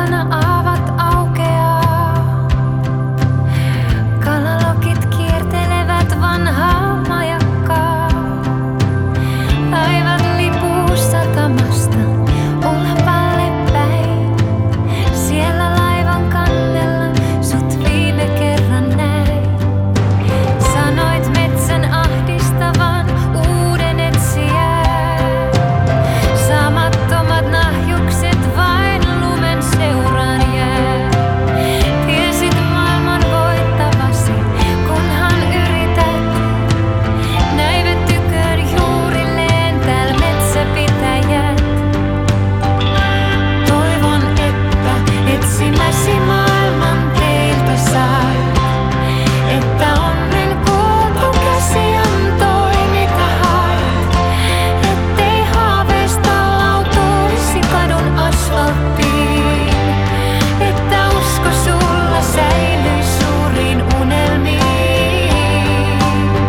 takana aavat aukeaa. Kalalokit kiertelevät vanhaa majakkaa. Laivat lipuu satamasta Ulpalle päin. Siellä laivan kannella sut viime kerran näin. Sanoit metsän ahdistavan uuden etsijää. Saamattomat nahjukset vain lumen seuraan jää. Tiesit maailman voittavasi, kunhan yrität. Näivät tyköön juurilleen tääl metsäpitäjät. Toivon, että etsimäsi maailman teiltä saat. Että onnen koottu käsi antoi mitä haet. Ettei haaveesta lautoisi kadun asfalttiin. Että usko sulla säilyis suuriin unelmiin.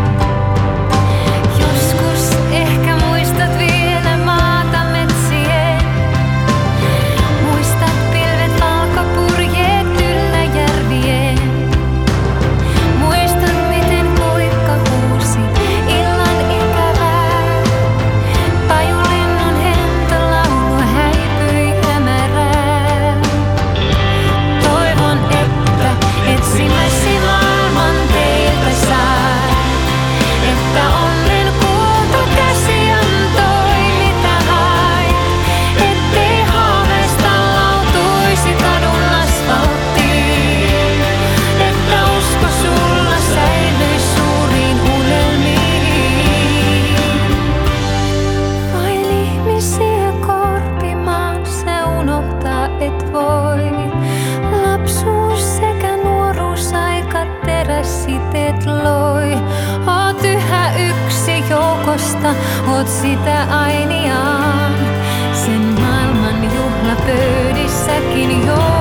Joskus ehkä muistat vielä maata metsien. Muistat pilvet valkopurjeet yllä järvien. Muistat miten kuikka huusi illan ikävää. Pajulinnun hento laulu häipyi hämärään. Toivon, että etsimäsi maailman teiltä saat. Että onnen koottu käsi antoi mitä haet. Ettei haaveesta lautuisi kadun asfalttiin. Että usko sulla säilyis suuriin unelmiin. Vain ihmisiä korpimaan se unohtaa et voi. Lapsuus sekä nuoruusaika terässiteet loi. Oot yhä yksi joukosta, oot sitä ainiaan. Sen maailman juhlapöydissäkin jo.